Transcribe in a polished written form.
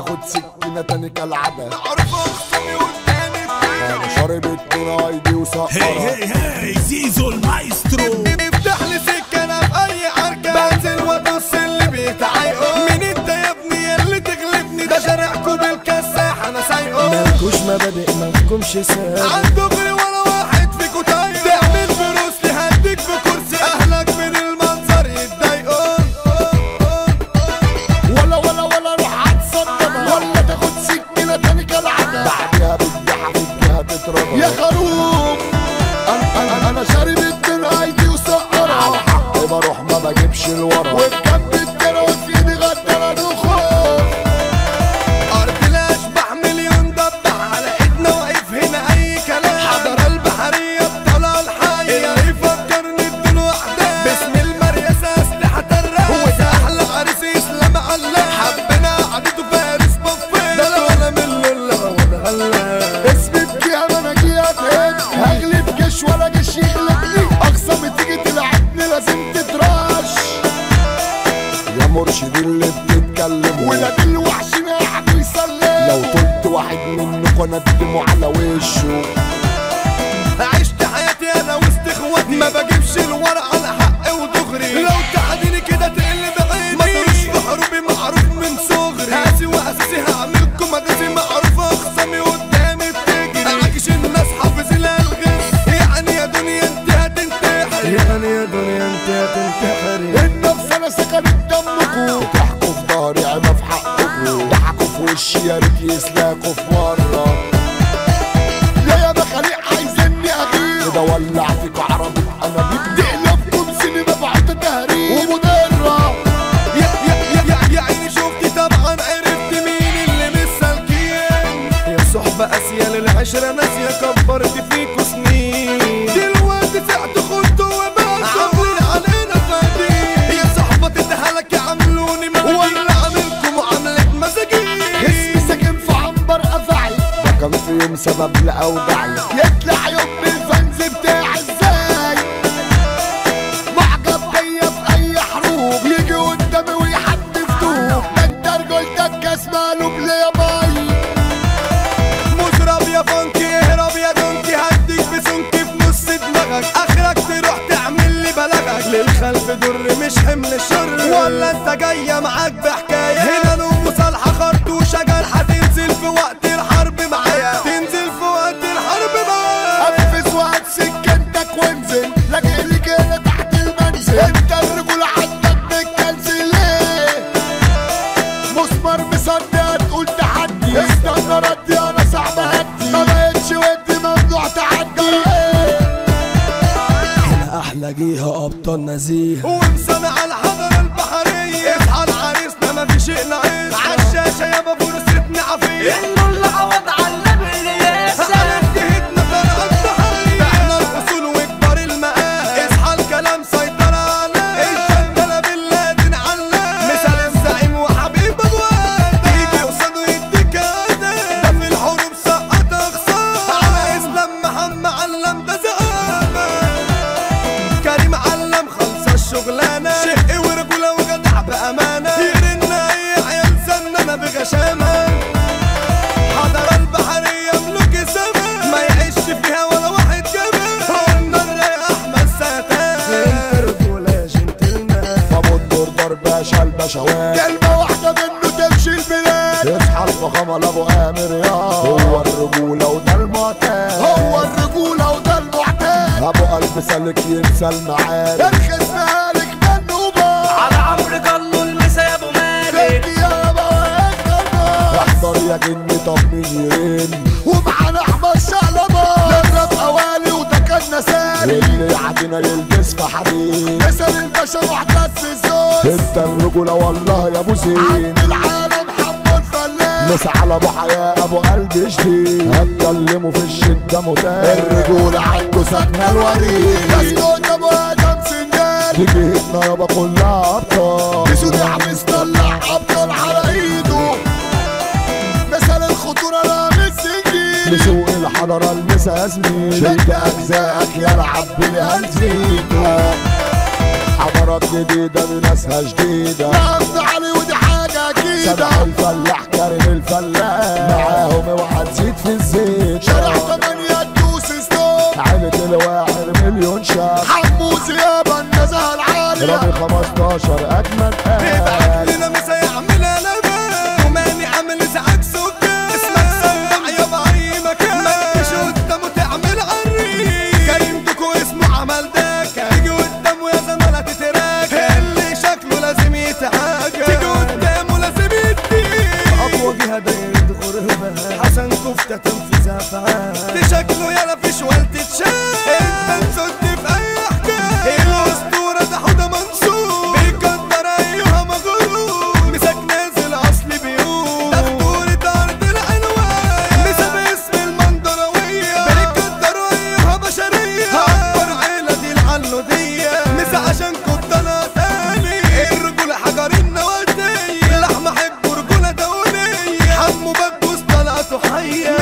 تاخد سكينة تاني كالعادة. معروف اخصامي قدامي انا شارب التونة ايدي وسقرة. هي زيزو المايسترو. افتح لي سكة انا في اي حركة بنزل وادوس اللي بيتعايقوا. مين انت يا ابني اللي تغلبني؟ ده شارعكوا بالكساح انا سايقه. مالكوش مبادئ مالكمش سابق. عالدغري ولا واحد فيكوا طايق. تعمل فلوس لهديك في كرسي اهلك من المنظر يتضايقوا. ولا روح هتصدمها ولا تاخد سكينة تاني كالعادة. بعدها بالجحا فيها تتربى يا خروف. انا شارب التونة ايدي وسقرة. على حقي بروح ما بجيبش الورا. وفي جنب التونة وفي ايدي غدارة وخوف. ارض الاشباح مليون دبح على ايدنا واقف هنا اي كلام. حضر البحرية بطلع الحية اللي يفكرني بدون احداث. باسم المريسة اسلحة الراس. هو ده احلى عريس اسلام علام. حبنا قعدته فارس بفين. ده لا ولا من الله ولا هلا. اسمي بكيها انا جيت هغلب جيش ولا جيش يغلبني. اقسم تيجي تلعبني لازم تتراش. يا مرشد اللي بتتكلم ولاد الوحشين قاعد يسلم. لو طلت واحد منكم ندمه على وشه. عشت حياتي انا وسط اخواتي. ما بجيبش الورق على حق ودغري. لو تحديني كده تقل بعيني. ما تروش في حروبي معروف من صغري. هاسي واساسي هعملكم مداسي. معروف اخصامي قدامي بتجري. عاكش الناس حافظ الالغاز. يعني يا دنيا انت هتنتحري. يعني يا دنيا انت هتنتحري. النفس انا سكنت دمكم. بتحكوا في ظهري عيبة في حقكم. ضحكوا في وشي يا ريت يسلاكوا في مرة. يا بخليق عايزني اغير كده ولع فيكوا عربي. انا بدي لكم سينما بعد تهريب ومضرة. يا عيني شفتي طبعا عرفت مين اللي مش سالكين. يا صحبة قاسية للعشرة ناسية كبرت فيكوا سنين. دلوقتي سعت خدتوا وبعتوا عاملين علينا فادين. يا صحبة تتهلك عملوني مجانين. ولا عاملكم معاملة مساجين. اسمي ساكن في عنبر افعي. ده كان في يوم سبب لاوجعي. يطلع يوم الفانز بتاعي ازاي. معجب بيا في اي حروب. يجي قدامي ويحدف طوب. ده انت رجولتك كاس مقلوب ليا باي. مزرب يا فانكي اهرب يا دونكي. هديك بسنكي في نص دماغك. اخرك تروح تعمل لي بلاغك. للخلف در مش حمل الشر. ولا انت جاية معاك بحكاية. هنا نوم مصالحة خرطوشة جرحة. تنزل في وقت الحرب معايا. تنزل في وقت الحرب معايا. قفز وهات سكنتك وانزل. لاجئ لي كده تحت المنزل. انت الرجولة عندك بتكنسل ليه؟ مسمار مصدق تقول تحدي. استنى ردي انا صعب هدي. ما بقتش ودي ممنوع تعدي. احنا احلى جيها ابطال نزيهة. ومسامع الحضارة البحرية. اصحى العريسنا ما في شيء ناقص. عالشاشة يابا فرصتنا عافية. انه اللي عوض علم الياسة. انتهتنا فرقة الضحية. احنا الفصول وكبار المقام. اصحى الكلام سيطرة عليه. الجندلة باللادن علام. مثال الزعيم وحبيب ابواب. يجي قصاده يديك اداء. ده في الحروب سقط اخصام. على اسلام محمد علم ده زقامة. كريم علم خلص الشغلانة. شق ورجولة وجدع بأمانة. يرنا أي عيال زنانة بغشامة. حضر البحرية ملوك السما. ما يعيش فيها ولا واحد كمان. قلنا الرايق أحمد ساتان. انت رجولة يا جنتلمان. فابو الدور ضرب باشا البشوات. كلمة واحدة منه تمشي البلاد. يصحى الفخامة لابو امر يا. هو الرجولة وده المعتاد. هو الرجولة وده المعتاد. ابو قلب سالك ينسى المعاد. ارخص مالك منه بار. على عمرو جلو المسا يا ابو مالك. يا بواب احضر يا جني طب مين يرن. ومعانا احمد شقلبان. نضرب قوالي وده كان نسالي. اللي يعدينا يلبس في حديد. مثل الباشا معتز الزوز. انت الرجولة والله يا ابو زين. عند العالم حمود فلاح. نسعى على ابو حياة ابو قلب جديد. هتكلموا في الشدة متاح. الرجولة عنده سكنة الوريد. اسكت ابو ادم سنجال. تجيتنا يابا كلها ابطال. بيسود يحبس طلع ابطال على ايده. مثل الخطورة رامي السنجيل. لسوق الحضارة المسا زميل. شد اجزائك يلعب بالهنزيته. حضارات جديدة بناسها جديدة. نقصد علي ودي حاجة اكيد. سامح الفلاح كريم الفلاح معاهم اوعى تزيد في الزيت شارع 8 تدوس ستوب عيلة الواحد مليون شاب حمو زيابة النزهة العالية رامي 15 اجمل ابعت لنا مسا يعملها لبان وماني عامل ازعاج سكان اسمك سمع يا باي مكان ما تجيش قدامه تعمل عريس كريم دوكو اسمه عمل داكا تيجي قدامه يا زمالة تتراكا اللي شكله لازم يتعاكا تيجي قدامه لازم يديك اقوى جهة دايرة غربة حسن كفتة تنفيذ افعال دي شكله يالا فيش والد تشاف انت نزلت في اي حكاية الاسطورة ده حوده منصور بيقدر ايها مغرور مسك نازل اصل بيقول دكتورة ارض العنوان مسا باسم المندروية بيقدروا ايها بشرية اكبر عيلة دي العلودية مسا عشان كنت انا تاني الرجولة حجر النوادية لحمة حب رجولة دولية حمو بكوس طلعته حية